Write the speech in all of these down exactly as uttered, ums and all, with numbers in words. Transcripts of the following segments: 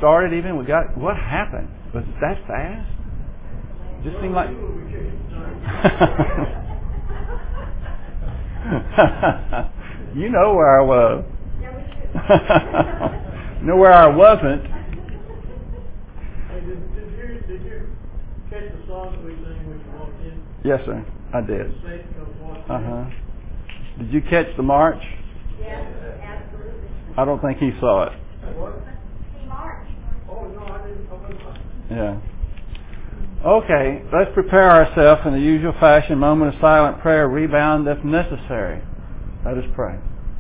started even? We got, what happened? Was it that fast? Just seemed like... You know where I was. You know where I wasn't. Hey, did, did, you, did you catch the song that we sang when you walked in? Yes, sir. I did. Uh huh. Did you catch the march? Yes, absolutely. I don't think he saw it. What? He marched. Oh, no, I didn't. I wasn't. Yeah. Okay, let's prepare ourselves in the usual fashion. Moment of silent prayer. Rebound if necessary. Let us pray.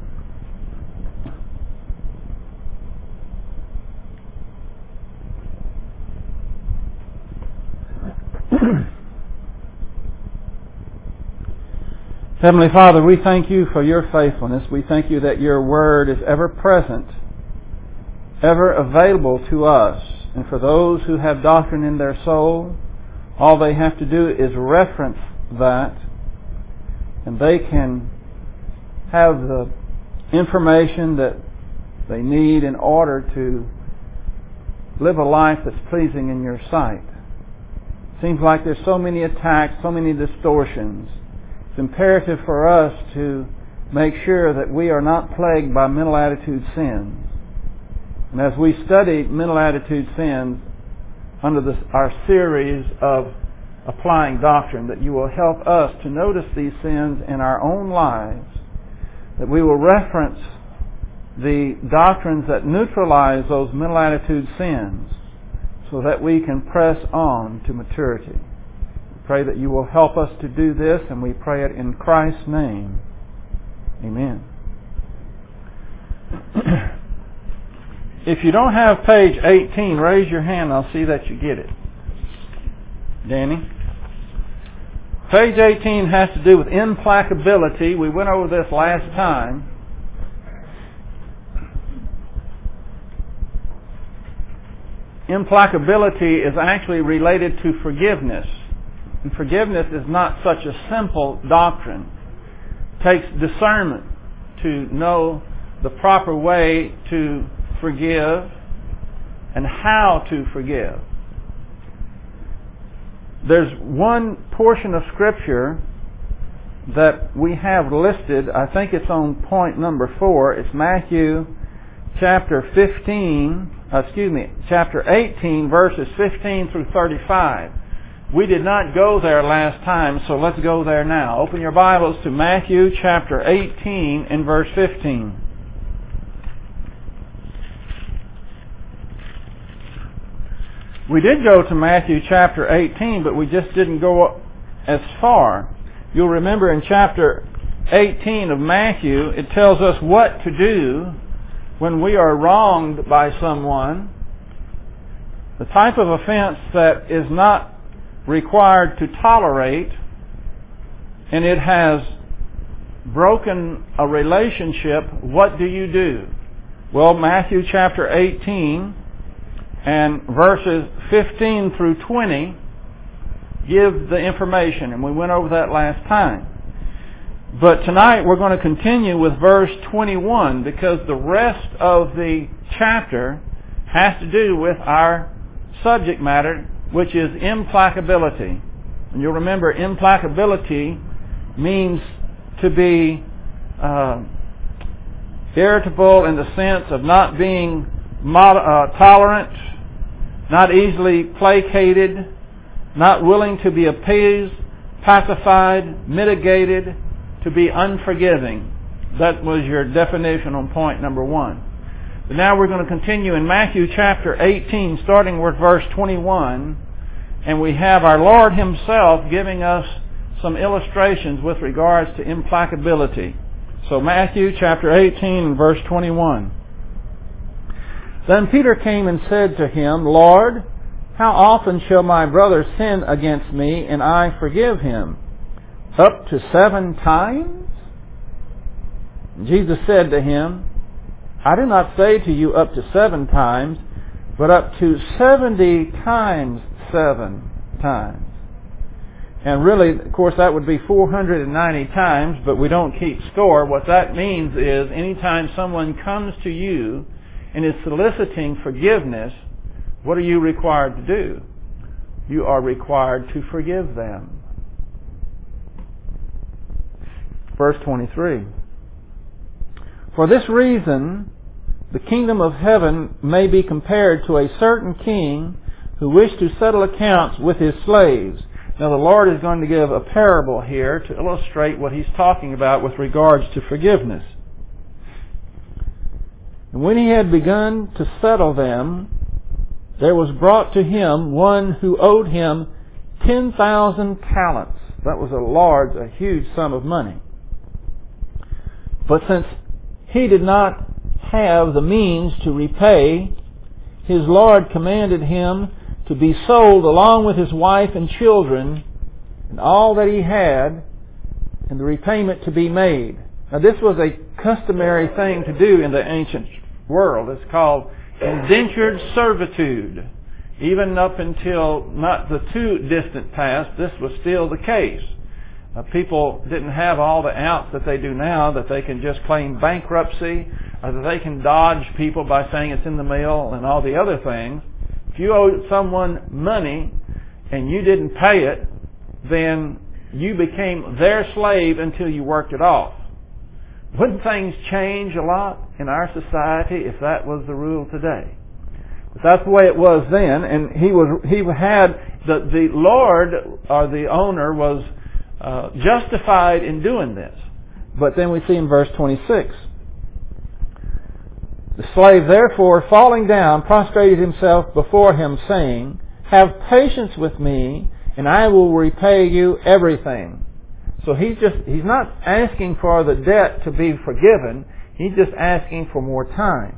Heavenly Father, we thank you for your faithfulness. We thank you that your word is ever present, ever available to us. And for those who have doctrine in their soul, all they have to do is reference that, and they can have the information that they need in order to live a life that's pleasing in your sight. It seems like there's so many attacks, so many distortions. It's imperative for us to make sure that we are not plagued by mental attitude sins. And as we study mental attitude sins under this, our series of applying doctrine, that you will help us to notice these sins in our own lives, that we will reference the doctrines that neutralize those mental attitude sins so that we can press on to maturity. We pray that you will help us to do this, and we pray it in Christ's name. Amen. If you don't have page eighteen, raise your hand. I'll see that you get it. Danny? Page eighteen has to do with implacability. We went over this last time. Implacability is actually related to forgiveness. And forgiveness is not such a simple doctrine. It takes discernment to know the proper way to forgive and how to forgive. There's one portion of Scripture that we have listed. I think it's on point number four. It's Matthew chapter fifteen, uh, excuse me, chapter eighteen, verses fifteen through thirty-five. We did not go there last time, so let's go there now. Open your Bibles to Matthew chapter eighteen and verse fifteen. We did go to Matthew chapter eighteen, but we just didn't go as far. You'll remember in chapter eighteen of Matthew, it tells us what to do when we are wronged by someone. The type of offense that is not required to tolerate, and it has broken a relationship. What do you do? Well, Matthew chapter eighteen and verses fifteen through twenty give the information, and we went over that last time. But tonight we're going to continue with verse twenty-one, because the rest of the chapter has to do with our subject matter, which is implacability. And you'll remember, implacability means to be uh, irritable in the sense of not being mod- uh, tolerant, not easily placated, not willing to be appeased, pacified, mitigated, to be unforgiving. That was your definition on point number one. But now we're going to continue in Matthew chapter eighteen, starting with verse twenty-one, and we have our Lord Himself giving us some illustrations with regards to implacability. So Matthew chapter eighteen, verse twenty-one. Then Peter came and said to Him, Lord, how often shall my brother sin against me, and I forgive him? Up to seven times? And Jesus said to him, I do not say to you up to seven times, but up to seventy times seven times. And really, of course, that would be four hundred ninety times, but we don't keep score. What that means is anytime someone comes to you and is soliciting forgiveness, what are you required to do? You are required to forgive them. Verse twenty-three. For this reason, the kingdom of heaven may be compared to a certain king who wished to settle accounts with his slaves. Now the Lord is going to give a parable here to illustrate what He's talking about with regards to forgiveness. And when he had begun to settle them, there was brought to him one who owed him ten thousand talents. That was a large, a huge sum of money. But since he did not have the means to repay, his Lord commanded him to be sold along with his wife and children and all that he had, and the repayment to be made. Now this was a customary thing to do in the ancient world. It's called indentured servitude. Even up until not the too distant past, this was still the case. Uh, people didn't have all the outs that they do now, that they can just claim bankruptcy, or that they can dodge people by saying it's in the mail and all the other things. If you owed someone money and you didn't pay it, then you became their slave until you worked it off. Wouldn't things change a lot in our society if that was the rule today? But that's the way it was then, and he was he had the the Lord or the owner was uh, justified in doing this. But then we see in verse twenty-six, the slave therefore falling down prostrated himself before him, saying, "Have patience with me, and I will repay you everything." So he's just, he's not asking for the debt to be forgiven. He's just asking for more time.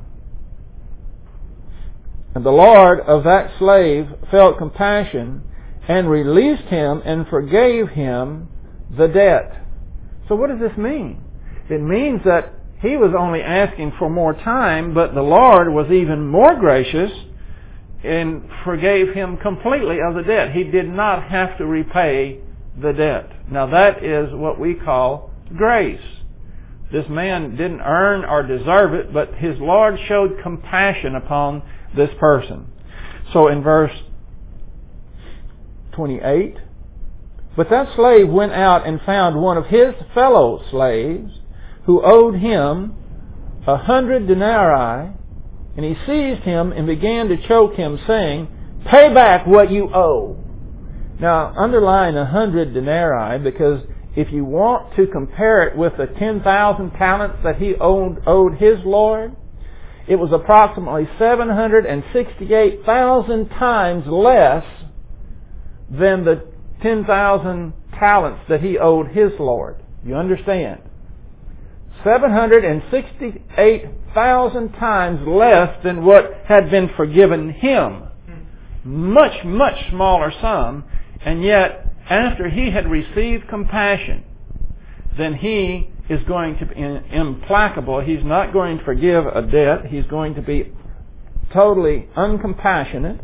And the Lord of that slave felt compassion and released him and forgave him the debt. So what does this mean? It means that he was only asking for more time, but the Lord was even more gracious and forgave him completely of the debt. He did not have to repay the debt. Now that is what we call grace. This man didn't earn or deserve it, but his Lord showed compassion upon this person. So in verse twenty-eight, but that slave went out and found one of his fellow slaves who owed him a hundred denarii, and he seized him and began to choke him, saying, "Pay back what you owe." Now, underline a hundred denarii, because if you want to compare it with the ten thousand talents that he owed, owed his Lord, it was approximately seven hundred sixty-eight thousand times less than the ten thousand talents that he owed his Lord. You understand? seven hundred sixty-eight thousand times less than what had been forgiven him. Much, much smaller sum. And yet, after he had received compassion, then he is going to be implacable. He's not going to forgive a debt. He's going to be totally uncompassionate.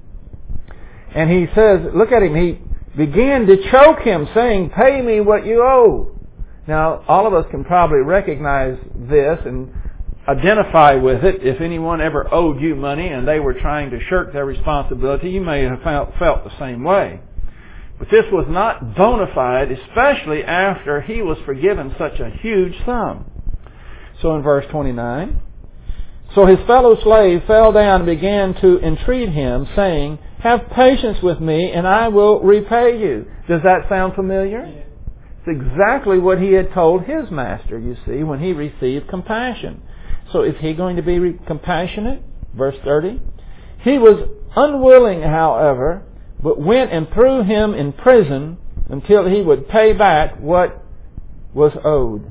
And he says, look at him, he began to choke him, saying, "Pay me what you owe." Now, all of us can probably recognize this and identify with it. If anyone ever owed you money and they were trying to shirk their responsibility, you may have felt the same way. But this was not bona fide, especially after he was forgiven such a huge sum. So in verse twenty-nine, so his fellow slave fell down and began to entreat him, saying, "Have patience with me, and I will repay you." Does that sound familiar? Yeah. It's exactly what he had told his master, you see, when he received compassion. So is he going to be re- compassionate? Verse thirty. He was unwilling, however, but went and threw him in prison until he would pay back what was owed.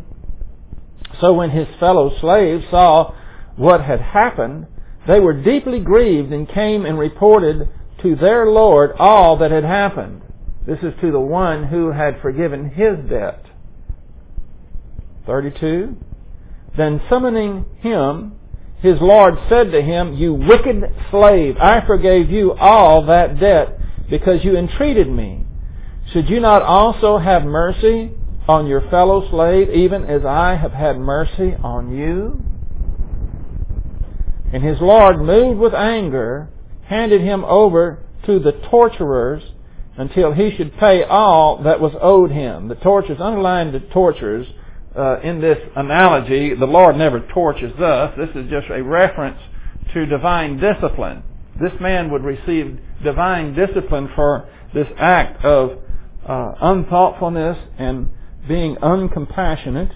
So when his fellow slaves saw what had happened, they were deeply grieved and came and reported to their Lord all that had happened. This is to the one who had forgiven his debt. thirty-two. Then summoning him, his Lord said to him, "You wicked slave, I forgave you all that debt because you entreated me. Should you not also have mercy on your fellow slave, even as I have had mercy on you?" And his Lord, moved with anger, handed him over to the torturers until he should pay all that was owed him. The torturers, underline the torturers uh, in this analogy. The Lord never tortures us. This is just a reference to divine discipline. This man would receive divine discipline for this act of uh, unthoughtfulness and being uncompassionate.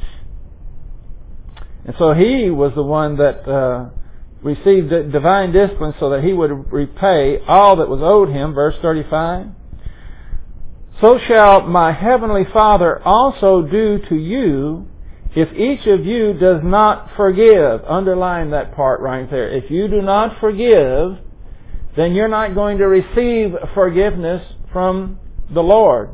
And so he was the one that uh, received divine discipline so that he would repay all that was owed him. Verse thirty-five. So shall my heavenly Father also do to you if each of you does not forgive. Underline that part right there. If you do not forgive, then you're not going to receive forgiveness from the Lord.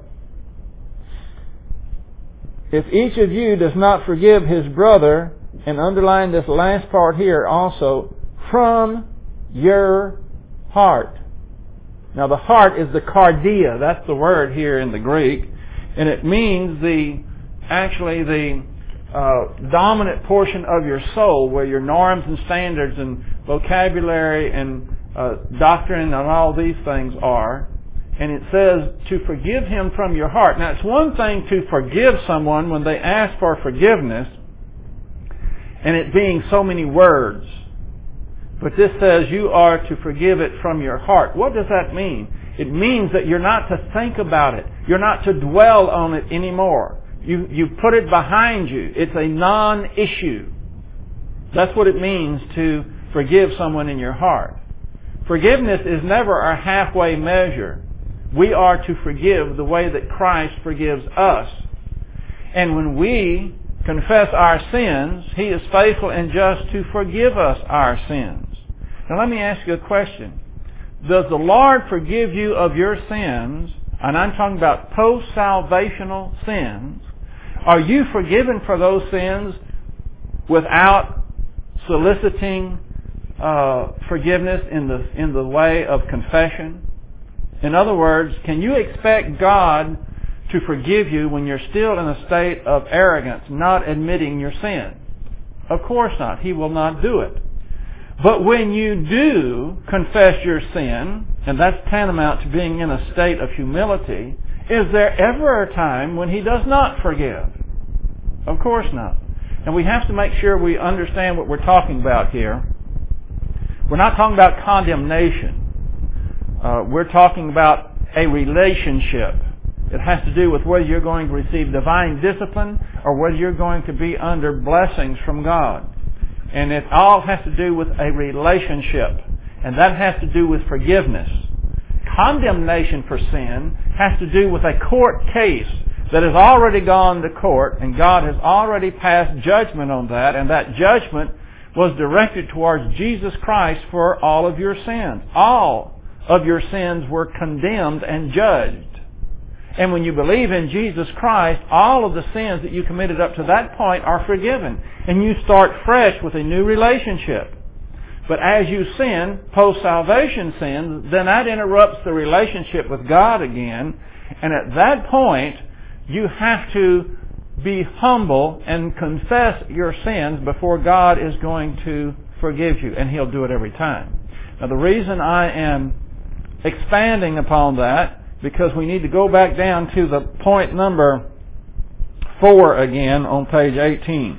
If each of you does not forgive his brother, and underline this last part here also, from your heart. Now the heart is the cardia. That's the word here in the Greek. And it means the, actually the uh, dominant portion of your soul, where your norms and standards and vocabulary and uh, doctrine and all these things are. And it says to forgive him from your heart. Now it's one thing to forgive someone when they ask for forgiveness, and it being so many words. But this says you are to forgive it from your heart. What does that mean? It means that you're not to think about it. You're not to dwell on it anymore. You, you put it behind you. It's a non-issue. That's what it means to forgive someone in your heart. Forgiveness is never a halfway measure. We are to forgive the way that Christ forgives us. And when we confess our sins, He is faithful and just to forgive us our sins. Now let me ask you a question. Does the Lord forgive you of your sins? And I'm talking about post-salvational sins. Are you forgiven for those sins without soliciting uh, forgiveness in the in the way of confession? In other words, can you expect God to forgive you when you're still in a state of arrogance, not admitting your sin? Of course not. He will not do it. But when you do confess your sin, and that's tantamount to being in a state of humility, is there ever a time when He does not forgive? Of course not. And we have to make sure we understand what we're talking about here. We're not talking about condemnation. Uh, we're talking about a relationship. It has to do with whether you're going to receive divine discipline or whether you're going to be under blessings from God. And it all has to do with a relationship. And that has to do with forgiveness. Condemnation for sin has to do with a court case that has already gone to court, and God has already passed judgment on that, and that judgment was directed towards Jesus Christ for all of your sins. All of your sins were condemned and judged. And when you believe in Jesus Christ, all of the sins that you committed up to that point are forgiven. And you start fresh with a new relationship. But as you sin, post-salvation sins, then that interrupts the relationship with God again. And at that point, you have to be humble and confess your sins before God is going to forgive you. And He'll do it every time. Now the reason I am expanding upon that, because we need to go back down to the point number four again on page eighteen.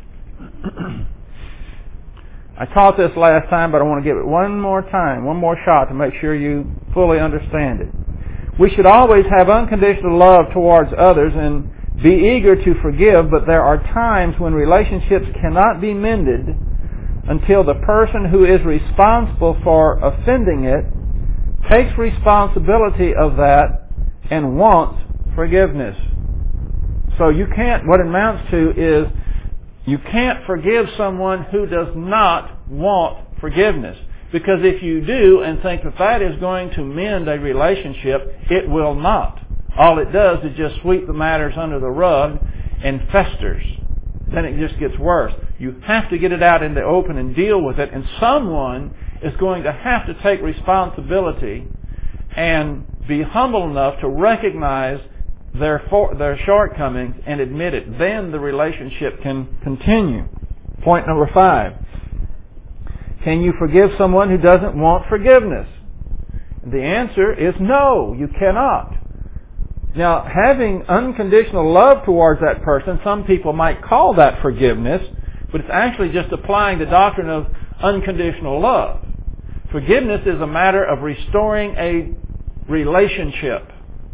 I taught this last time, but I want to give it one more time, one more shot to make sure you fully understand it. We should always have unconditional love towards others and be eager to forgive, but there are times when relationships cannot be mended until the person who is responsible for offending it takes responsibility of that and wants forgiveness. So you can't, what it amounts to is, you can't forgive someone who does not want forgiveness. Because if you do and think that that is going to mend a relationship, it will not. All it does is just sweep the matters under the rug and festers. Then it just gets worse. You have to get it out in the open and deal with it, and someone is going to have to take responsibility and be humble enough to recognize their for, their shortcomings and admit it. Then the relationship can continue. Point number five. Can you forgive someone who doesn't want forgiveness? The answer is no, you cannot. Now, having unconditional love towards that person, some people might call that forgiveness, but it's actually just applying the doctrine of unconditional love. Forgiveness is a matter of restoring a relationship.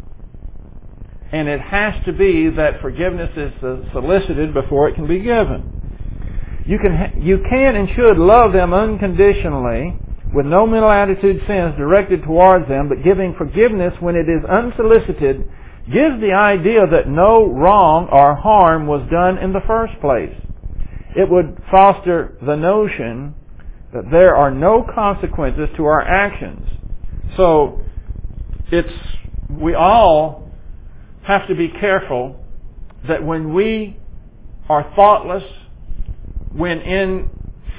And it has to be that forgiveness is solicited before it can be given. You can, you can and should love them unconditionally with no mental attitude sins directed towards them, but giving forgiveness when it is unsolicited gives the idea that no wrong or harm was done in the first place. It would foster the notion that there are no consequences to our actions. So, it's, we all have to be careful that when we are thoughtless, when in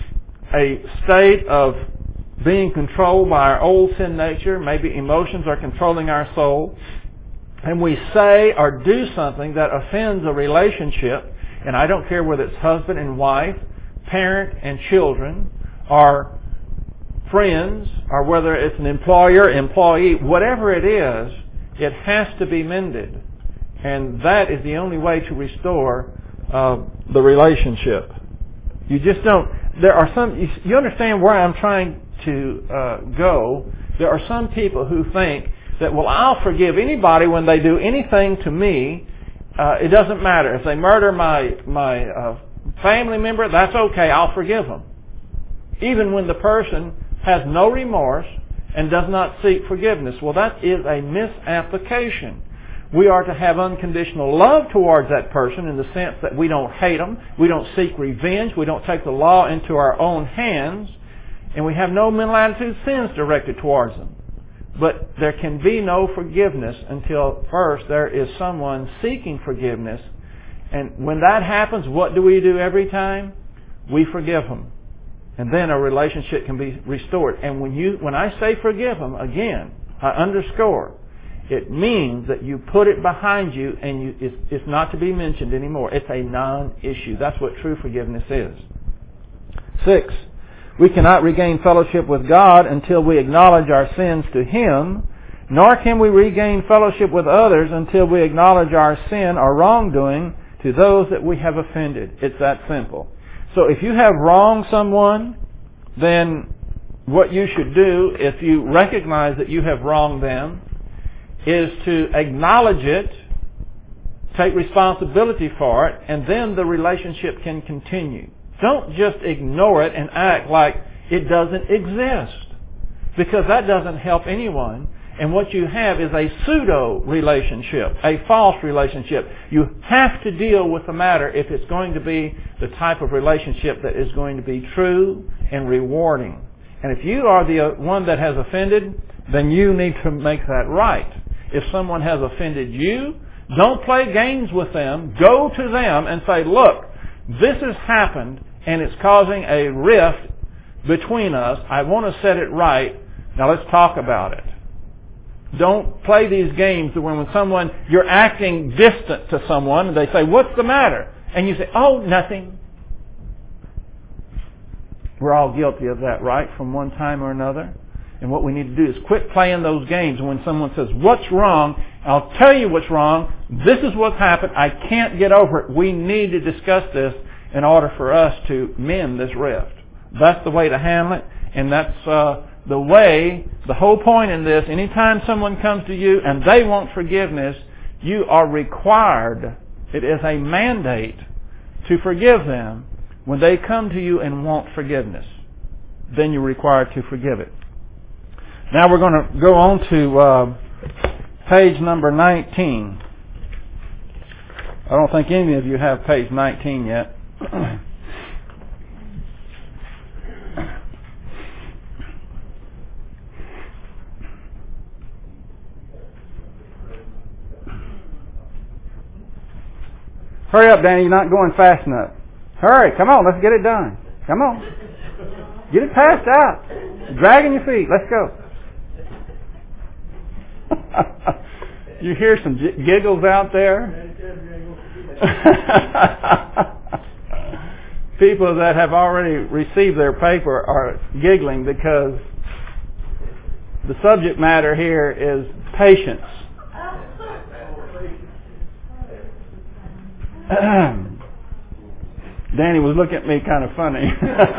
a state of being controlled by our old sin nature, maybe emotions are controlling our soul, and we say or do something that offends a relationship, and I don't care whether it's husband and wife, parent and children, or friends, or whether it's an employer, employee, whatever it is, it has to be mended. And that is the only way to restore uh, the relationship. You just don't, there are some, you, you understand where I'm trying to uh, go. There are some people who think that, well, I'll forgive anybody when they do anything to me. Uh, it doesn't matter. If they murder my, my uh, family member, that's okay, I'll forgive them. Even when the person has no remorse and does not seek forgiveness. Well, that is a misapplication. We are to have unconditional love towards that person in the sense that we don't hate them, we don't seek revenge, we don't take the law into our own hands, and we have no mental attitude sins directed towards them. But there can be no forgiveness until first there is someone seeking forgiveness. And when that happens, what do we do every time? We forgive them. And then a relationship can be restored. And when you, when I say forgive them, again, I underscore, it means that you put it behind you and you, it's, it's not to be mentioned anymore. It's a non-issue. That's what true forgiveness is. Six, we cannot regain fellowship with God until we acknowledge our sins to Him, nor can we regain fellowship with others until we acknowledge our sin or wrongdoing to those that we have offended. It's that simple. So if you have wronged someone, then what you should do, if you recognize that you have wronged them, is to acknowledge it, take responsibility for it, and then the relationship can continue. Don't just ignore it and act like it doesn't exist, because that doesn't help anyone. And what you have is a pseudo relationship, a false relationship. You have to deal with the matter if it's going to be the type of relationship that is going to be true and rewarding. And if you are the one that has offended, then you need to make that right. If someone has offended you, don't play games with them. Go to them and say, look, this has happened and it's causing a rift between us. I want to set it right. Now let's talk about it. Don't play these games when when someone, you're acting distant to someone and they say, what's the matter? And you say, oh, nothing. We're all guilty of that, right? From one time or another. And what we need to do is quit playing those games. When someone says, what's wrong? I'll tell you what's wrong. This is what's happened. I can't get over it. We need to discuss this in order for us to mend this rift. That's the way to handle it. And that's uh, the way, the whole point in this, anytime someone comes to you and they want forgiveness, you are required, it is a mandate to forgive them when they come to you and want forgiveness. Then you're required to forgive it. Now we're going to go on to uh, page number nineteen. I don't think any of you have page nineteen yet. Hurry up, Danny. You're not going fast enough. Hurry. Come on. Let's get it done. Come on. Get it passed out. Dragging your feet. Let's go. You hear some j- giggles out there? people that have already received their paper are giggling because the subject matter here is patience. Danny was looking at me kind of funny.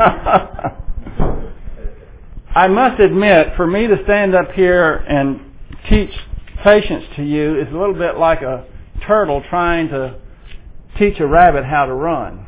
I must admit, for me to stand up here and teach patience to you is a little bit like a turtle trying to teach a rabbit how to run.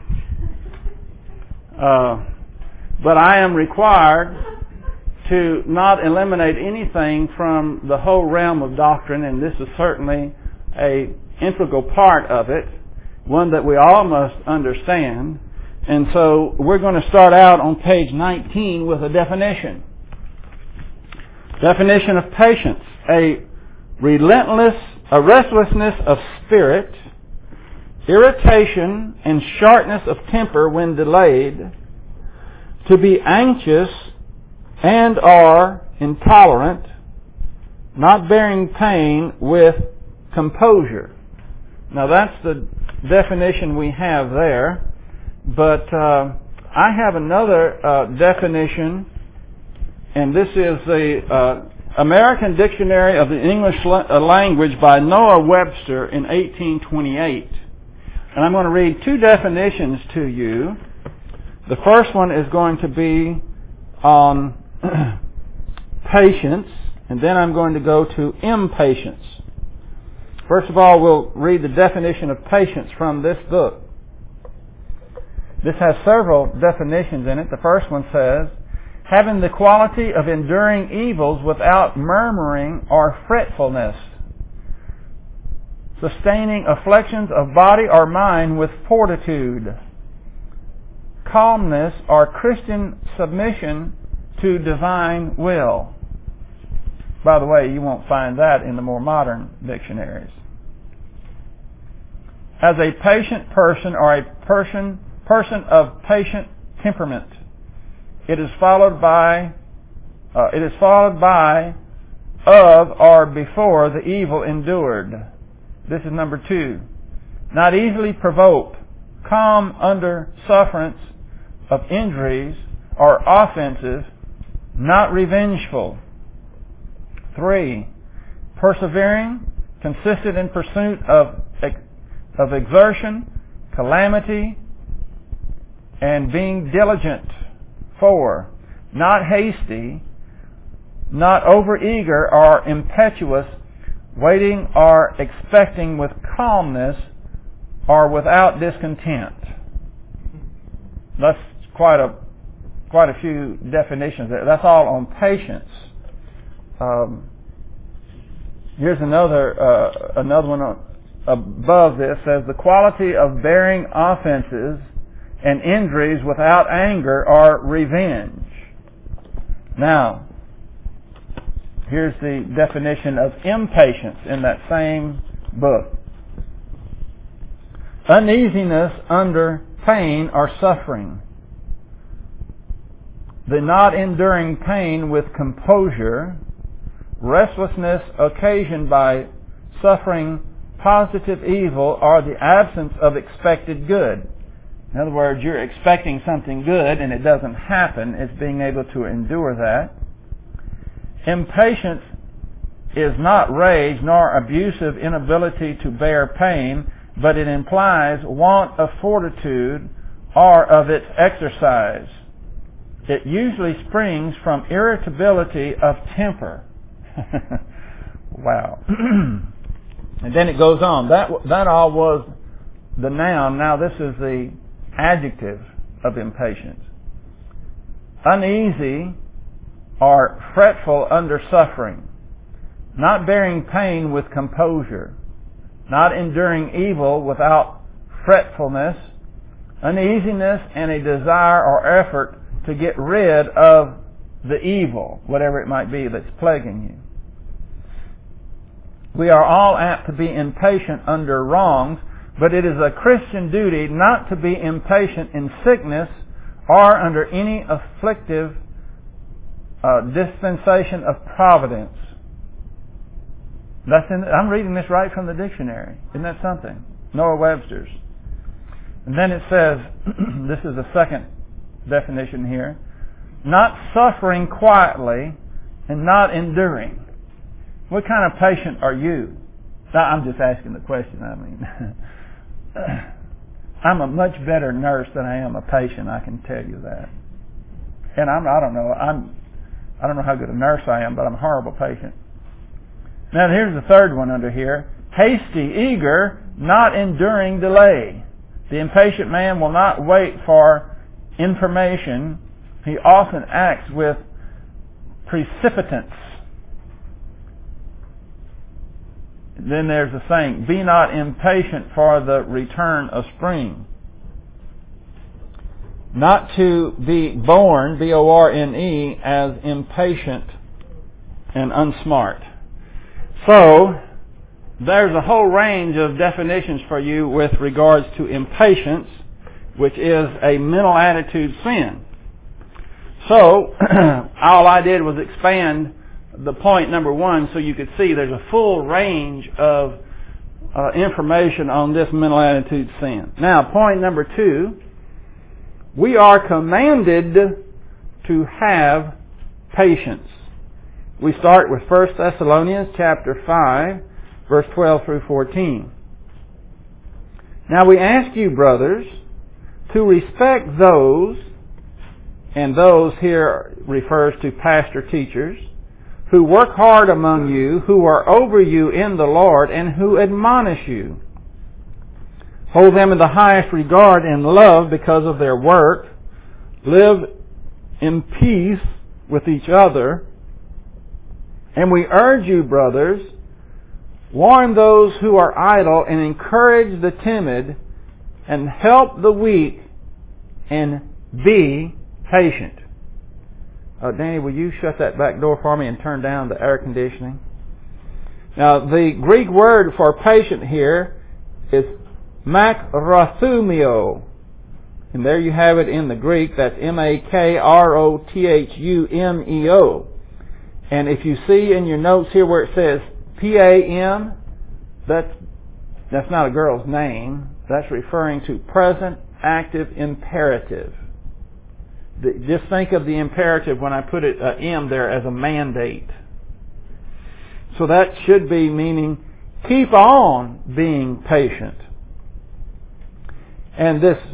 Uh, but I am required to not eliminate anything from the whole realm of doctrine, and this is certainly an integral part of it, one that we all must understand. And so we're going to start out on page nineteen with a definition. Definition of patience: a relentless, a restlessness of spirit, irritation and sharpness of temper when delayed, to be anxious and are intolerant, not bearing pain with composure. Now that's the definition we have there, but uh, I have another uh, definition, and this is the uh, American Dictionary of the English la- Language by Noah Webster in eighteen twenty-eight. And I'm going to read two definitions to you. The first one is going to be on patience, and then I'm going to go to impatience. First of all, we'll read the definition of patience from this book. This has several definitions in it. The first one says, having the quality of enduring evils without murmuring or fretfulness, sustaining afflictions of body or mind with fortitude, calmness or Christian submission to divine will. By the way, you won't find that in the more modern dictionaries. As a patient person or a person person of patient temperament, it is followed by uh, it is followed by of or before the evil endured. This is number two. Not easily provoked, calm under sufferance of injuries or offenses, not revengeful. Three, persevering, consistent in pursuit of, of exertion, calamity, and being diligent. Four, not hasty, not overeager or impetuous, waiting or expecting with calmness or without discontent. That's quite a quite a few definitions there. That's all on patience. Um, here's another uh, another one on, above this. Says the quality of bearing offenses and injuries without anger or revenge. Now, here's the definition of impatience in that same book. Uneasiness under pain or suffering. The not enduring pain with composure. Restlessness occasioned by suffering positive evil or the absence of expected good. In other words, you're expecting something good and it doesn't happen. It's being able to endure that. Impatience is not rage nor abusive inability to bear pain, but it implies want of fortitude or of its exercise. It usually springs from irritability of temper. Wow. And then it goes on. That that all was the noun. Now this is the adjective of impatience. Uneasy or fretful under suffering, not bearing pain with composure, not enduring evil without fretfulness, uneasiness and a desire or effort to get rid of the evil, whatever it might be that's plaguing you. We are all apt to be impatient under wrongs, but it is a Christian duty not to be impatient in sickness or under any afflictive uh, dispensation of providence. That's in, I'm reading this right from the dictionary. Isn't that something? Noah Webster's. And then it says, this is the second definition here, not suffering quietly and not enduring. What kind of patient are you? I'm just asking the question, I mean. I'm a much better nurse than I am a patient, I can tell you that. And I'm, I don't know, I'm, I don't know how good a nurse I am, but I'm a horrible patient. Now here's the third one under here. Hasty, eager, not enduring delay. The impatient man will not wait for information. He often acts with precipitance. Then there's the saying, be not impatient for the return of spring. Not to be born, B O R N E, as impatient and unsmart. So, there's a whole range of definitions for you with regards to impatience, which is a mental attitude sin. So, all I did was expand the point number one so you could see there's a full range of uh, information on this mental attitude sin. Now, point number two, we are commanded to have patience. We start with First Thessalonians chapter five, verse twelve through fourteen. Now we ask you, brothers, to respect those, and those here refers to pastor teachers, who work hard among you, who are over you in the Lord, and who admonish you. Hold them in the highest regard and love because of their work. Live in peace with each other. And we urge you, brothers, warn those who are idle and encourage the timid and help the weak and be patient. Uh, Danny, will you shut that back door for me and turn down the air conditioning? Now, the Greek word for patient here is makrothumio. And there you have it in the Greek. That's M A K R O T H U M E O. And if you see in your notes here where it says P A M, that's, that's not a girl's name. That's referring to present active imperative. The, just think of the imperative when I put it uh, M there as a mandate. So that should be meaning keep on being patient. And this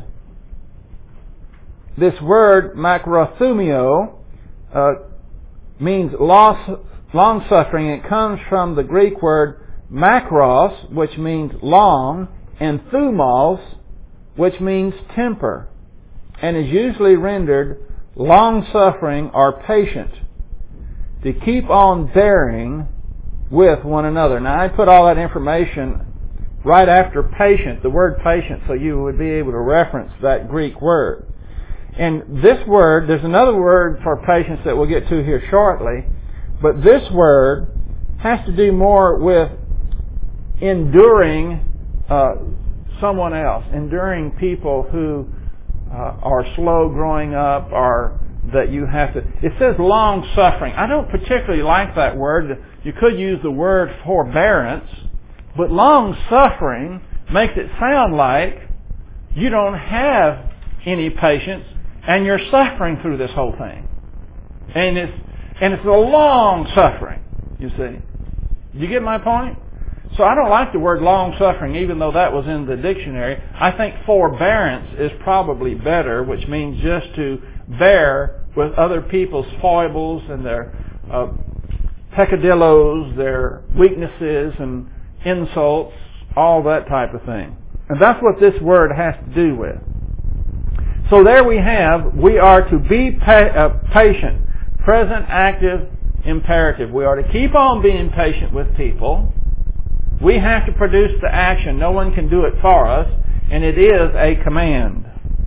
this word makrothumio uh, means long suffering. It comes from the Greek word makros, which means long, and thumos, which means temper, and is usually rendered long-suffering or patient, to keep on bearing with one another. Now, I put all that information right after patient, the word patient, so you would be able to reference that Greek word. And this word, there's another word for patience that we'll get to here shortly, but this word has to do more with enduring uh, someone else, enduring people who uh, are slow growing up, or that you have to... It says long-suffering. I don't particularly like that word. You could use the word forbearance, but long-suffering makes it sound like you don't have any patience and you're suffering through this whole thing. And it's, and it's a long-suffering, you see. You get my point? So I don't like the word long-suffering, even though that was in the dictionary. I think forbearance is probably better, which means just to bear with other people's foibles and their uh, peccadillos, their weaknesses and insults, all that type of thing. And that's what this word has to do with. So there we have, we are to be pa- uh, patient, present, active, imperative. We are to keep on being patient with people. We have to produce the action. No one can do it for us, and it is a command.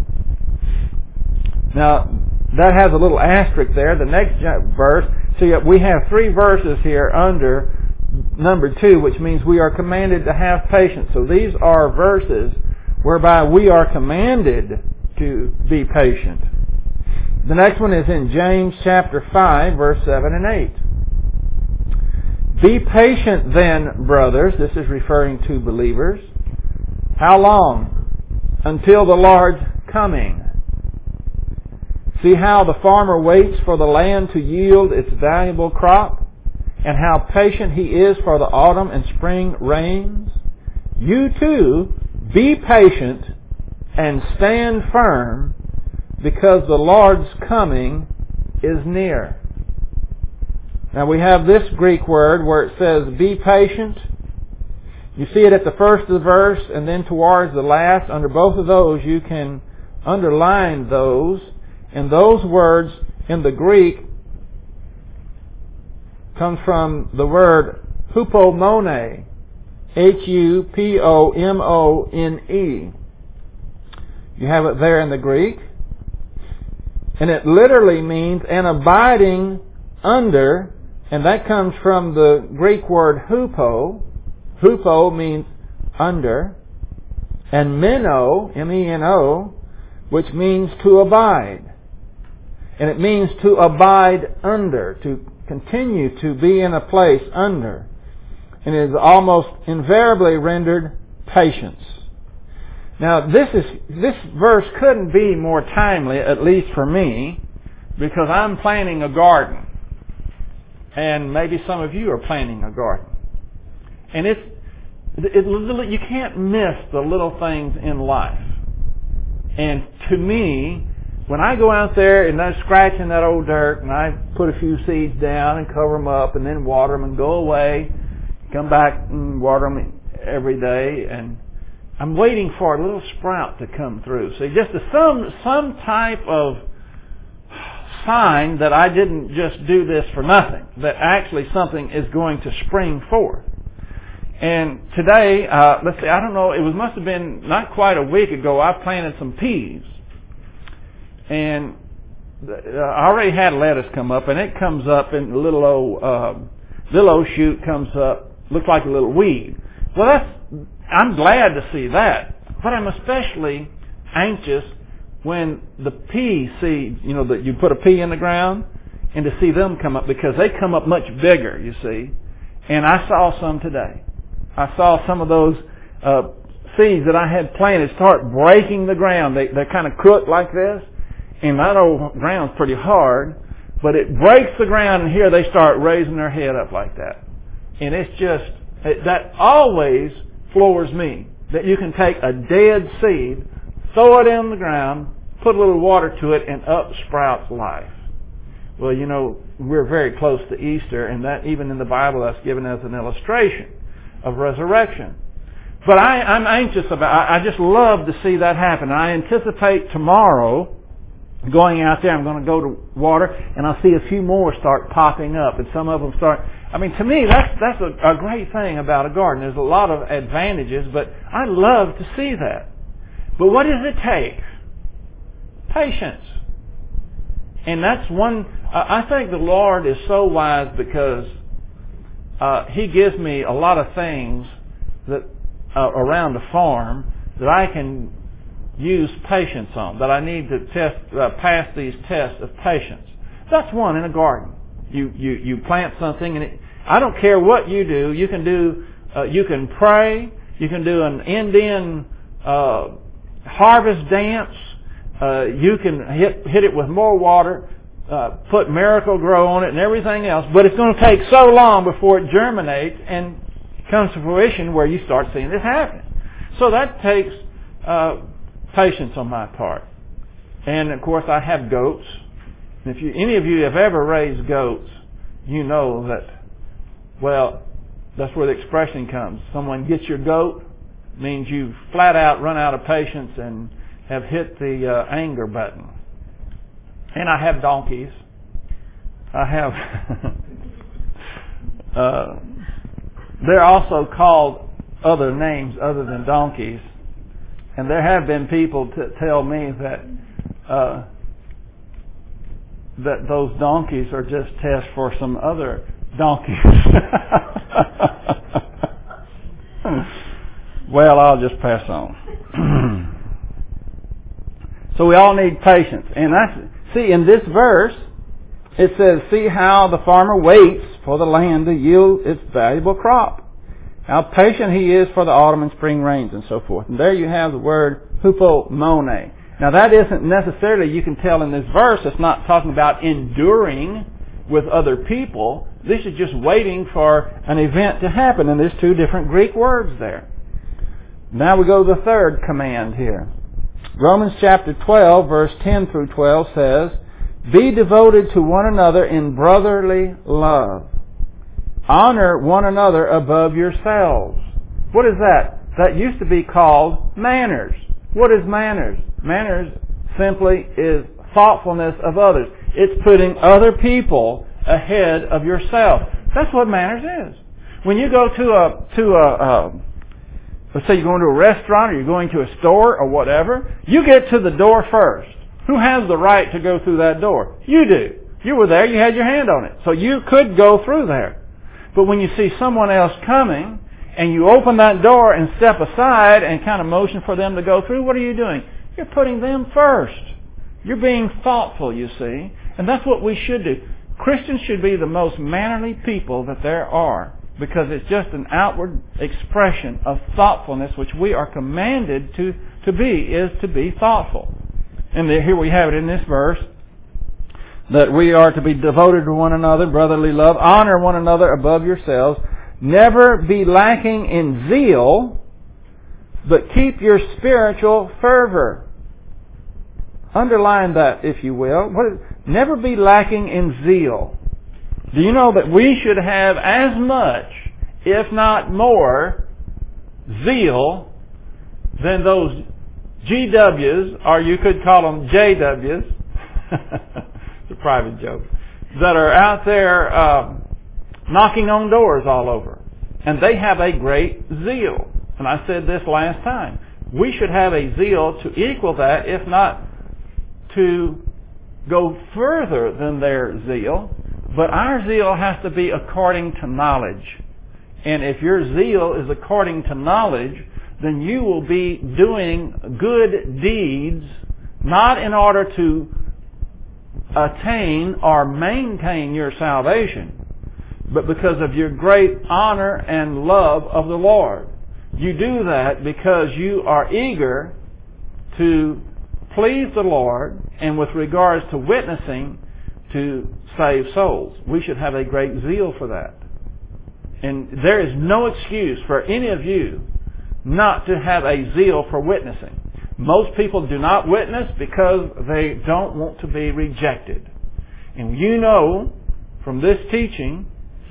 Now, that has a little asterisk there. The next verse, see, we have three verses here under number two, which means we are commanded to have patience. So these are verses whereby we are commanded to be patient. The next one is in James chapter five, verse seven and eight. Be patient then, brothers. This is referring to believers. How long? until the Lord's coming. See how the farmer waits for the land to yield its valuable crop, and how patient he is for the autumn and spring rains. You too, be patient and stand firm, because the Lord's coming is near. Now we have this Greek word where it says, be patient. You see it at the first of the verse and then towards the last. Under both of those you can underline those. And those words in the Greek comes from the word hupomone, H U P O M O N E. You have it there in the Greek. And it literally means an abiding under, and that comes from the Greek word hupo. Hupo means under. And meno, M E N O, which means to abide. And it means to abide under, to continue to be in a place under. And it is almost invariably rendered patience. Now this is this verse couldn't be more timely, at least for me, because I'm planting a garden. And maybe some of you are planting a garden. And it's it, you can't miss the little things in life. And to me, when I go out there and I'm scratching that old dirt and I put a few seeds down and cover them up and then water them and go away, come back and water them every day, and I'm waiting for a little sprout to come through. So just some some type of sign that I didn't just do this for nothing, that actually something is going to spring forth. And today, uh, let's see, I don't know, it was must have been not quite a week ago, I planted some peas. And I already had lettuce come up, and it comes up in a little old, uh, little old shoot comes up, looks like a little weed. Well, that's, I'm glad to see that, but I'm especially anxious when the pea seeds, you know, that you put a pea in the ground, and to see them come up, because they come up much bigger, you see. And I saw some today. I saw some of those uh, seeds that I had planted start breaking the ground. They, they're kind of crooked like this. And that old ground's pretty hard, but it breaks the ground, and here they start raising their head up like that. And it's just, it, that always floors me, that you can take a dead seed, throw it in the ground, put a little water to it, and up sprouts life. Well, you know, we're very close to Easter, and that even in the Bible that's given as an illustration of resurrection. But I, I'm anxious about, I, I just love to see that happen. I anticipate tomorrow going out there, I'm going to go to water, and I'll see a few more start popping up, and some of them start. I mean, to me, that's that's a, a great thing about a garden. There's a lot of advantages, but I love to see that. But what does it take? Patience. And that's one, uh, I think the Lord is so wise, because uh, He gives me a lot of things that uh, around the farm that I can use patience on, that I need to test, uh, pass these tests of patience. That's one in a garden. You you you plant something, and it, I don't care what you do. You can do, uh, you can pray. You can do an Indian uh, harvest dance. Uh, you can hit hit it with more water, uh, put Miracle-Gro on it, and everything else. But it's going to take so long before it germinates and comes to fruition where you start seeing this happen. So that takes Uh, patience on my part. And of course I have goats. If you, any of you have ever raised goats, you know that, well, that's where the expression comes. Someone gets your goat means you flat out run out of patience and have hit the uh, anger button. And I have donkeys. I have, uh, they're also called other names other than donkeys. And there have been people to tell me that uh, that those donkeys are just tests for some other donkeys. Well, I'll just pass on. So we all need patience. And that's, see, in this verse, it says, see how the farmer waits for the land to yield its valuable crop, How patient He is for the autumn and spring rains and so forth. And there you have the word hupomone. Now that isn't necessarily, you can tell in this verse, it's not talking about enduring with other people. This is just waiting for an event to happen. And there's two different Greek words there. Now we go to the third command here. Romans chapter twelve, verse ten through twelve says, "Be devoted to one another in brotherly love. Honor one another above yourselves." What is that? That used to be called manners. What is manners? Manners simply is thoughtfulness of others. It's putting other people ahead of yourself. That's what manners is. When you go to a to a uh, let's say you're going to a restaurant or you're going to a store or whatever, you get to the door first. Who has the right to go through that door? You do. You were there, you had your hand on it. So you could go through there. But when you see someone else coming and you open that door and step aside and kind of motion for them to go through, what are you doing? You're putting them first. You're being thoughtful, you see. And that's what we should do. Christians should be the most mannerly people that there are, because it's just an outward expression of thoughtfulness, which we are commanded to, to be, is to be thoughtful. And here we have it in this verse, that we are to be devoted to one another, brotherly love, honor one another above yourselves, never be lacking in zeal, but keep your spiritual fervor. Underline that, if you will. What is, never be lacking in zeal. Do you know that we should have as much, if not more, zeal than those G Ws, or you could call them J Ws, it's a private joke, that are out there um, knocking on doors all over. And they have a great zeal. And I said this last time. We should have a zeal to equal that, if not to go further than their zeal. But our zeal has to be according to knowledge. And if your zeal is according to knowledge, then you will be doing good deeds, not in order to attain or maintain your salvation, but because of your great honor and love of the Lord. You do that because you are eager to please the Lord, and with regards to witnessing, to save souls. We should have a great zeal for that. And there is no excuse for any of you not to have a zeal for witnessing. Most people do not witness because they don't want to be rejected. And you know from this teaching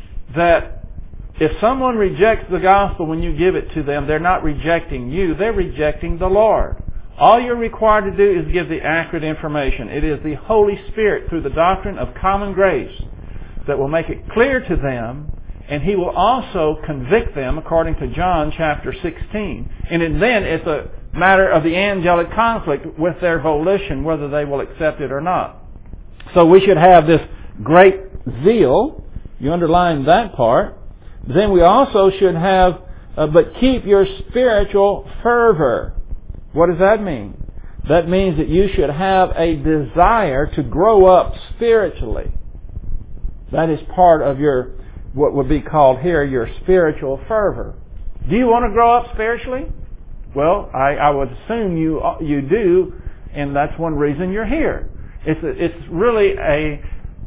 that if someone rejects the gospel when you give it to them, they're not rejecting you, they're rejecting the Lord. All you're required to do is give the accurate information. It is the Holy Spirit, through the doctrine of common grace, that will make it clear to them, and He will also convict them according to John chapter sixteen. And then it's a matter of the angelic conflict with their volition, whether they will accept it or not. So we should have this great zeal. You underline that part. Then we also should have, uh, but keep your spiritual fervor. What does that mean? That means that you should have a desire to grow up spiritually. That is part of your, what would be called here, your spiritual fervor. Do you want to grow up spiritually? Well, I, I would assume you you do, and that's one reason you're here. It's a, it's really a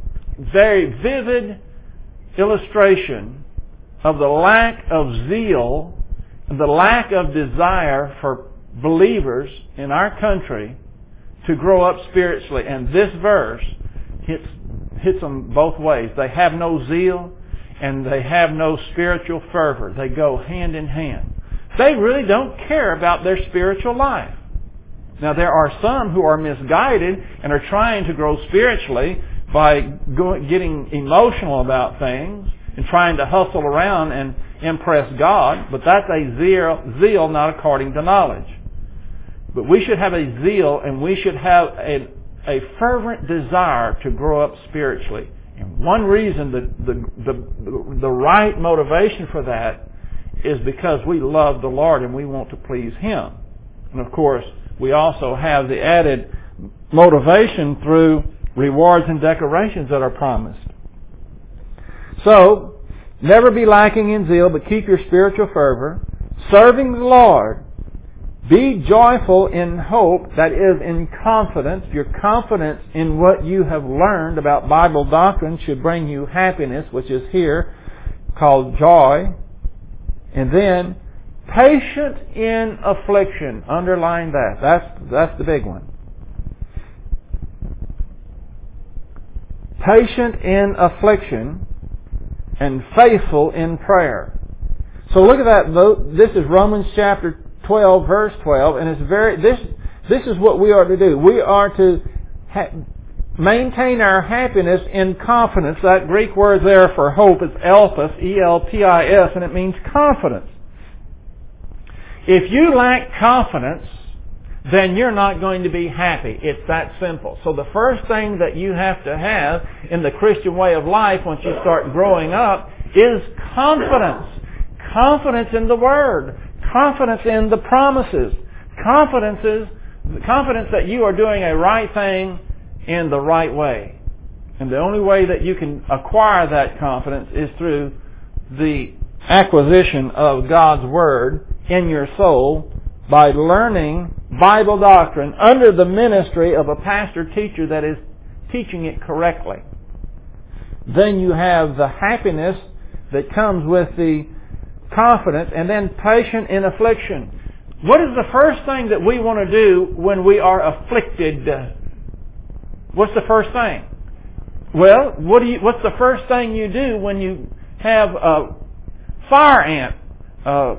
very vivid illustration of the lack of zeal and the lack of desire for believers in our country to grow up spiritually. And this verse hits hits them both ways. They have no zeal and they have no spiritual fervor. They go hand in hand. They really don't care about their spiritual life. Now, there are some who are misguided and are trying to grow spiritually by going, getting emotional about things and trying to hustle around and impress God, but that's a zeal, zeal not according to knowledge. But we should have a zeal, and we should have a, a fervent desire to grow up spiritually. And one reason, the, the, the, the right motivation for that is because we love the Lord and we want to please Him. And of course, we also have the added motivation through rewards and decorations that are promised. So, Never be lacking in zeal, but keep your spiritual fervor. Serving the Lord. Be joyful in hope, that is, in confidence. Your confidence in what you have learned about Bible doctrine should bring you happiness, which is here called joy. And then, patient in affliction. Underline that. That's, that's the big one. Patient in affliction and faithful in prayer. So look at that. This is Romans chapter twelve, verse twelve, and it's very. This this is what we are to do. We are to ha- maintain our happiness in confidence. That Greek word there for hope is elpis, E L P I S, and it means confidence. If you lack confidence, then you're not going to be happy. It's that simple. So the first thing that you have to have in the Christian way of life once you start growing up is confidence. Confidence in the Word. Confidence in the promises. Confidence is, confidence that you are doing a right thing in the right way. And the only way that you can acquire that confidence is through the acquisition of God's Word in your soul by learning Bible doctrine under the ministry of a pastor-teacher that is teaching it correctly. Then you have the happiness that comes with the confidence, and then patient in affliction. What is the first thing that we want to do when we are afflicted? What's the first thing? Well, what do you, what's the first thing you do when you have a fire ant uh,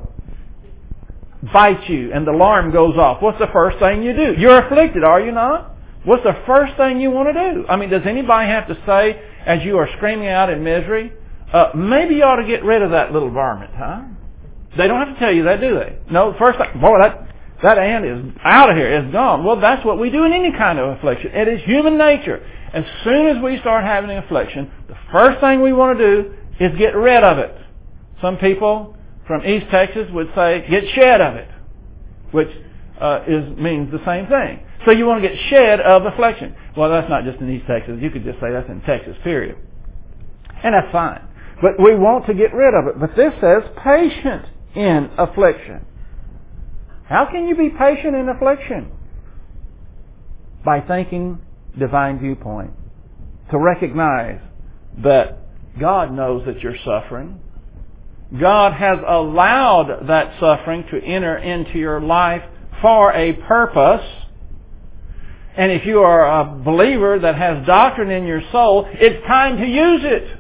bite you and the alarm goes off? What's the first thing you do? You're afflicted, are you not? What's the first thing you want to do? I mean, does anybody have to say, as you are screaming out in misery, uh, maybe you ought to get rid of that little varmint, huh? They don't have to tell you that, do they? No, first thing, boy, that, that ant is out of here, it's gone. Well, that's what we do in any kind of affliction. It is human nature. As soon as we start having an affliction, the first thing we want to do is get rid of it. Some people from East Texas would say, get shed of it, which uh, is means the same thing. So you want to get shed of affliction. Well, that's not just in East Texas. You could just say that's in Texas, period. And that's fine. But we want to get rid of it. But this says patient in affliction. How can you be patient in affliction? By thinking divine viewpoint. To recognize that God knows that you're suffering. God has allowed that suffering to enter into your life for a purpose. And if you are a believer that has doctrine in your soul, it's time to use it.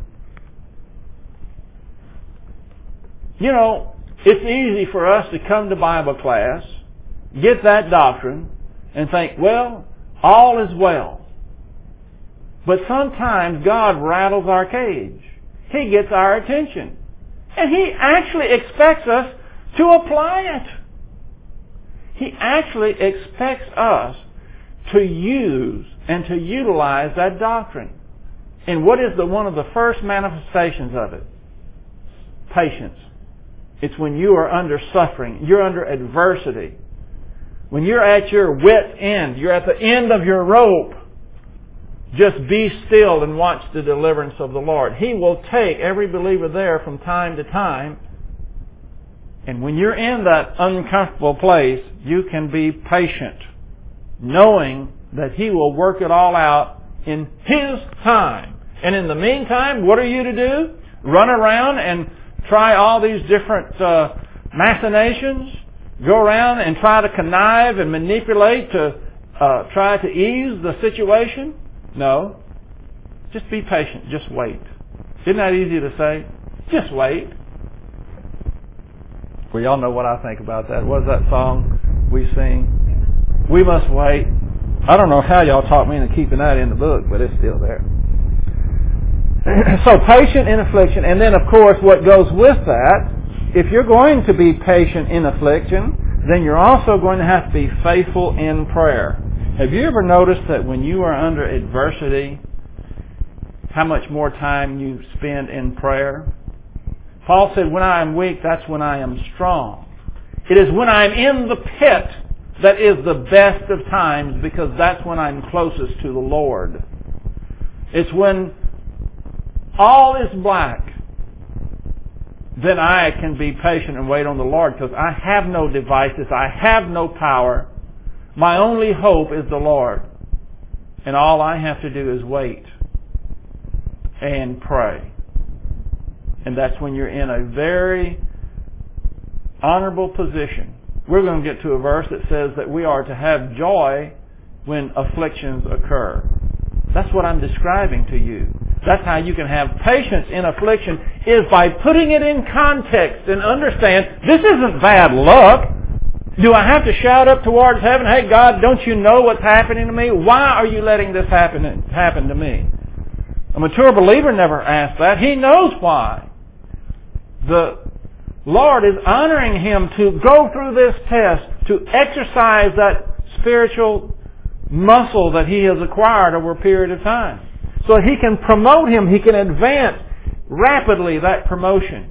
You know, it's easy for us to come to Bible class, get that doctrine, and think, well, all is well. But sometimes God rattles our cage. He gets our attention. And He actually expects us to apply it. He actually expects us to use and to utilize that doctrine. And what is the one of the first manifestations of it? Patience. It's when you are under suffering, you're under adversity. When you're at your wit's end, you're at the end of your rope. Just be still and watch the deliverance of the Lord. He will take every believer there from time to time. And when you're in that uncomfortable place, you can be patient, knowing that He will work it all out in His time. And in the meantime, what are you to do? Run around and try all these different uh, machinations? Go around and try to connive and manipulate to uh, try to ease the situation? No. Just be patient. Just wait. Isn't that easy to say? Just wait. Well, y'all know what I think about that. What is that song we sing? We must wait. I don't know how y'all talked me into keeping that in the book, but it's still there. So patient in affliction, and then of course what goes with that, if you're going to be patient in affliction, then you're also going to have to be faithful in prayer. Have you ever noticed that when you are under adversity, how much more time you spend in prayer? Paul said, when I am weak, that's when I am strong. It is when I'm in the pit that is the best of times, because that's when I'm closest to the Lord. It's when all is black then I can be patient and wait on the Lord, because I have no devices. I have no power. My only hope is the Lord. And all I have to do is wait and pray. And that's when you're in a very honorable position. We're going to get to a verse that says that we are to have joy when afflictions occur. That's what I'm describing to you. That's how you can have patience in affliction, is by putting it in context and understand this isn't bad luck. Do I have to shout up towards heaven, hey God, don't you know what's happening to me? Why are you letting this happen, happen to me? A mature believer never asks that. He knows why. The Lord is honoring him to go through this test, to exercise that spiritual muscle that he has acquired over a period of time. So he can promote him, he can advance rapidly that promotion.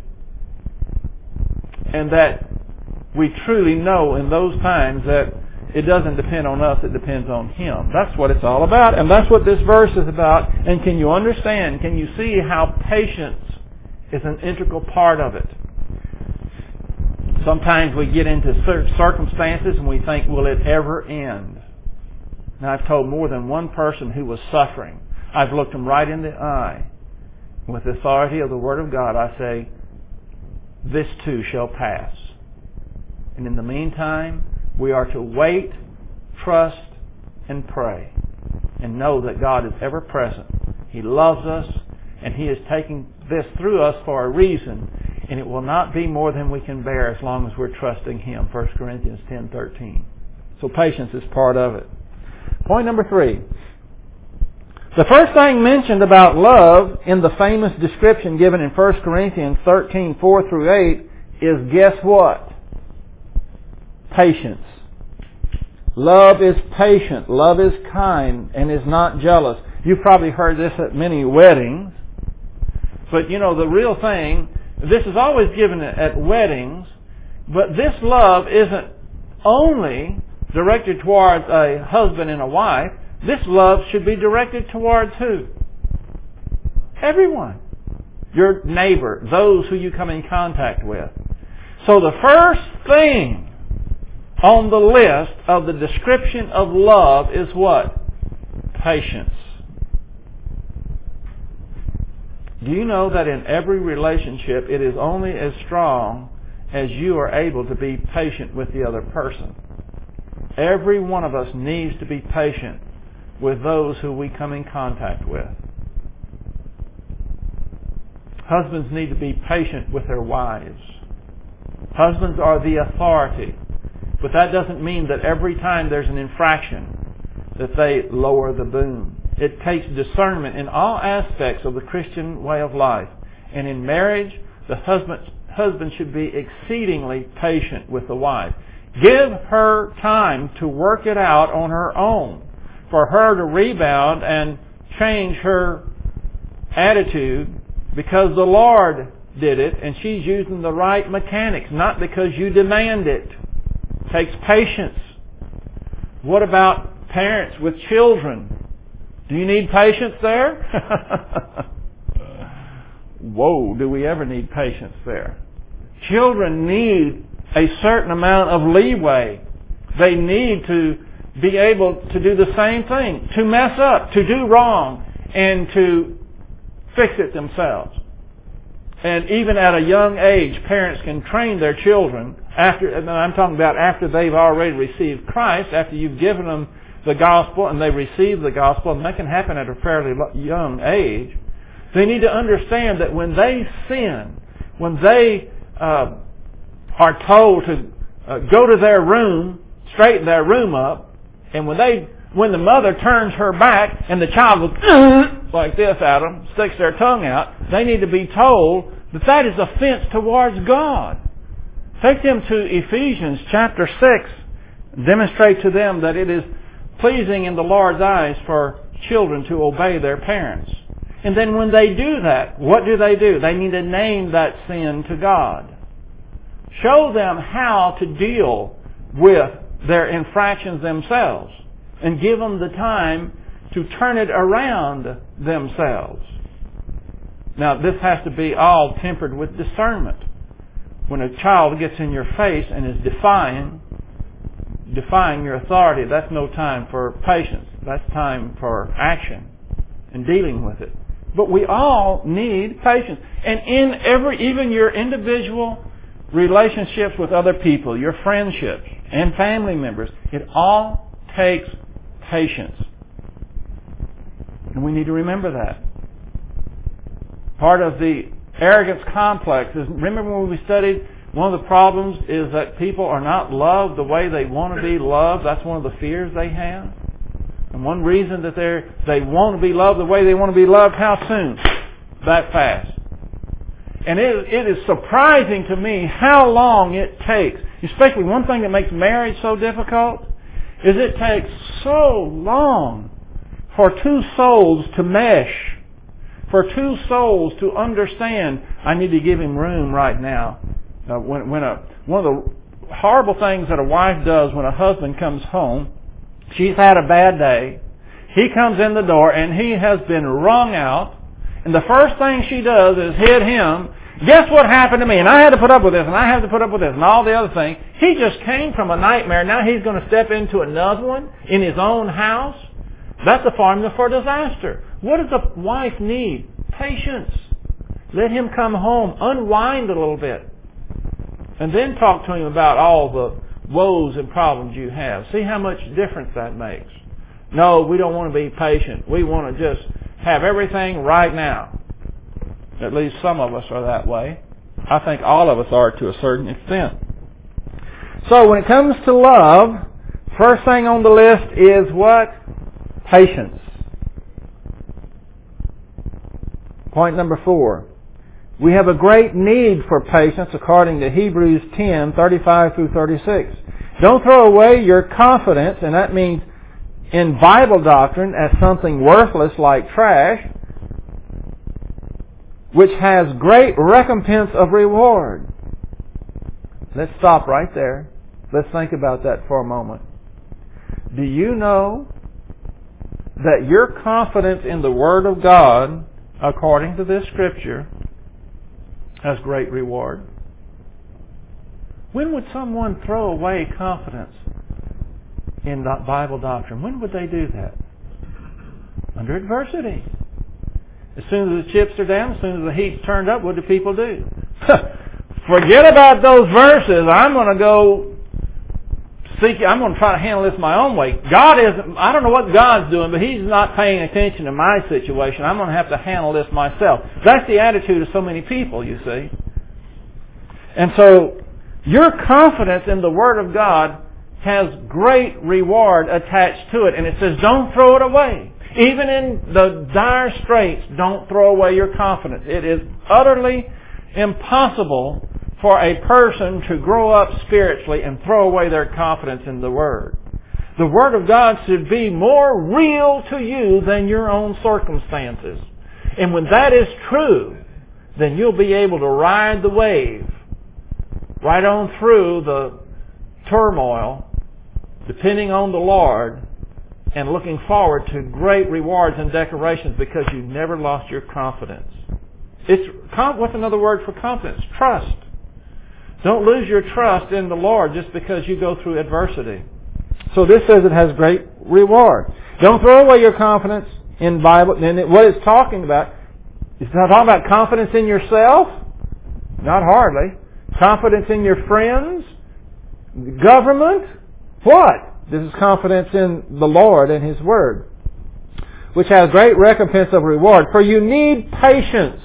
And that we truly know in those times that it doesn't depend on us, it depends on him. That's what it's all about, and that's what this verse is about. And can you understand, can you see how patience is an integral part of it? Sometimes we get into certain circumstances and we think, will it ever end? Now, I've told more than one person who was suffering. I've looked them right in the eye. With the authority of the Word of God, I say, this too shall pass. And in the meantime, we are to wait, trust, and pray. And know that God is ever present. He loves us, and He is taking this through us for a reason. And it will not be more than we can bear as long as we're trusting Him. First Corinthians ten thirteen. So patience is part of it. Point number three. The first thing mentioned about love in the famous description given in First Corinthians thirteen four through eight is, guess what? Patience. Love is patient. Love is kind and is not jealous. You've probably heard this at many weddings. But you know, the real thing, this is always given at weddings, but this love isn't only directed towards a husband and a wife. This love should be directed towards who? Everyone. Your neighbor, those who you come in contact with. So the first thing on the list of the description of love is what? Patience. Do you know that in every relationship it is only as strong as you are able to be patient with the other person? Every one of us needs to be patient with those who we come in contact with. Husbands need to be patient with their wives. Husbands are the authority. But that doesn't mean that every time there's an infraction that they lower the boom. It takes discernment in all aspects of the Christian way of life. And in marriage, the husband, husband should be exceedingly patient with the wife. Give her time to work it out on her own. For her to rebound and change her attitude because the Lord did it and she's using the right mechanics, not because you demand it. It takes patience. What about parents with children? Do you need patience there? Whoa, do we ever need patience there? Children need a certain amount of leeway. They need to be able to do the same thing, to mess up, to do wrong, and to fix it themselves. And even at a young age, parents can train their children, after, and I'm talking about after they've already received Christ, after you've given them the gospel and they receive the gospel, and that can happen at a fairly young age. They need to understand that when they sin, when they uh, are told to uh, go to their room, straighten their room up, and when they, when the mother turns her back and the child goes like this at them, sticks their tongue out, they need to be told that that is offense towards God. Take them to Ephesians chapter six. Demonstrate to them that it is pleasing in the Lord's eyes for children to obey their parents. And then when they do that, what do they do? They need to name that sin to God. Show them how to deal with their infractions themselves and give them the time to turn it around themselves. Now, this has to be all tempered with discernment. when a child gets in your face and is defying, defying your authority, that's no time for patience. That's time for action and dealing with it. But we all need patience. And in every, even your individual relationships with other people, your friendships and family members, it all takes patience. And we need to remember that. Part of the arrogance complex is, remember when we studied, one of the problems is that people are not loved the way they want to be loved. That's one of the fears they have. And one reason that they they want to be loved the way they want to be loved, how soon? That fast. And it, it is surprising to me how long it takes. Especially one thing that makes marriage so difficult is it takes so long for two souls to mesh. For two souls to understand, I need to give him room right now. Uh, when, when a, one of the horrible things that a wife does when a husband comes home, she's had a bad day. He comes in the door and he has been wrung out. And the first thing she does is hit him. Guess what happened to me? And I had to put up with this, and I had to put up with this, and all the other things. He just came from a nightmare. Now he's going to step into another one in his own house. That's a formula for disaster. What does a wife need? Patience. Let him come home, unwind a little bit, and then talk to him about all the woes and problems you have. See how much difference that makes. No, we don't want to be patient. We want to just have everything right now. At least some of us are that way. I think all of us are to a certain extent. So when it comes to love, first thing on the list is what? Patience. Point number four. We have a great need for patience according to Hebrews ten, thirty-five through thirty-six. Don't throw away your confidence, and that means in Bible doctrine, as something worthless like trash, which has great recompense of reward. Let's stop right there. Let's think about that for a moment. Do you know that your confidence in the Word of God, according to this Scripture, has great reward? When would someone throw away confidence in Bible doctrine? When would they do that? Under adversity. As soon as the chips are down, as soon as the heat's turned up, what do people do? Forget about those verses. I'm going to go seek, I'm going to try to handle this my own way. God isn't, I don't know what God's doing, but He's not paying attention to my situation. I'm going to have to handle this myself. That's the attitude of so many people, you see. And so, your confidence in the Word of God has great reward attached to it. And it says, don't throw it away. Even in the dire straits, don't throw away your confidence. It is utterly impossible for a person to grow up spiritually and throw away their confidence in the Word. The Word of God should be more real to you than your own circumstances. And when that is true, then you'll be able to ride the wave right on through the turmoil, depending on the Lord, and looking forward to great rewards and decorations because you never lost your confidence. It's what's another word for confidence? Trust. Don't lose your trust in the Lord just because you go through adversity. So this says it has great reward. Don't throw away your confidence in Bible. And what it's talking about, it's not talking about confidence in yourself. Not hardly. Confidence in your friends, government. What? This is confidence in the Lord and His Word, which has great recompense of reward. For you need patience,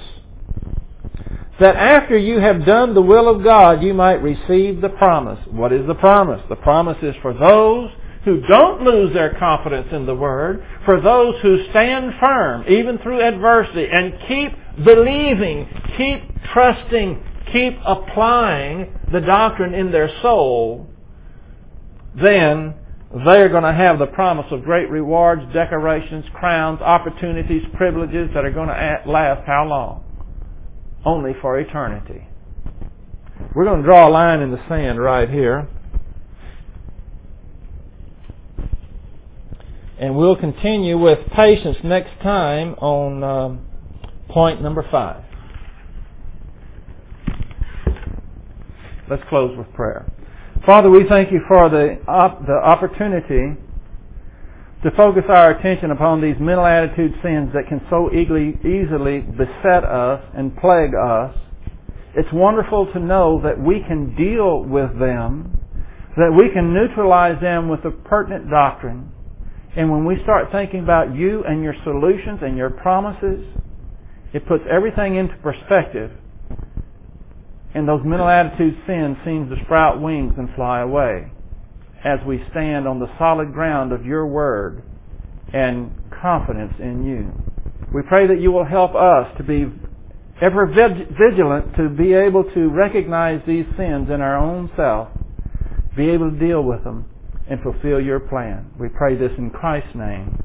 that after you have done the will of God, you might receive the promise. What is the promise? The promise is for those who don't lose their confidence in the Word, for those who stand firm, even through adversity, and keep believing, keep trusting, keep applying the doctrine in their soul, then they're going to have the promise of great rewards, decorations, crowns, opportunities, privileges that are going to last how long? Only for eternity. We're going to draw a line in the sand right here. And we'll continue with patience next time on um, point number five. Let's close with prayer. Father, we thank you for the op- the opportunity to focus our attention upon these mental attitude sins that can so easily, easily beset us and plague us. It's wonderful to know that we can deal with them, that we can neutralize them with the pertinent doctrine. And when we start thinking about you and your solutions and your promises, it puts everything into perspective. And those mental attitude sins seem to sprout wings and fly away as we stand on the solid ground of your word and confidence in you. We pray that you will help us to be ever vigilant, to be able to recognize these sins in our own self, be able to deal with them, and fulfill your plan. We pray this in Christ's name.